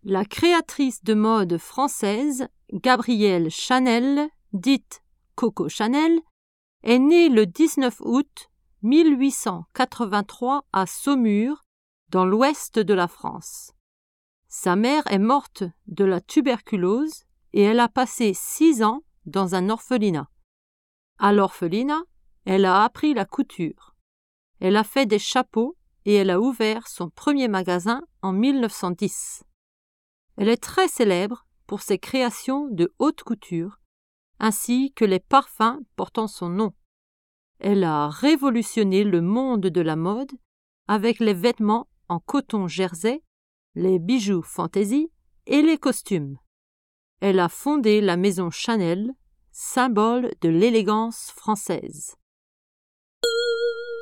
La créatrice de mode française, Gabrielle Chanel, dite Coco Chanel, est née le 19 août 1883 à Saumur, dans l'ouest de la France. Sa mère est morte de la tuberculose et elle a passé 6 ans dans un orphelinat. À l'orphelinat, elle a appris la couture. Elle a fait des chapeaux et elle a ouvert son premier magasin en 1910. Elle est très célèbre pour ses créations de haute couture, ainsi que les parfums portant son nom. Elle a révolutionné le monde de la mode avec les vêtements en coton jersey, les bijoux fantaisie et les costumes. Elle a fondé la maison Chanel, symbole de l'élégance française.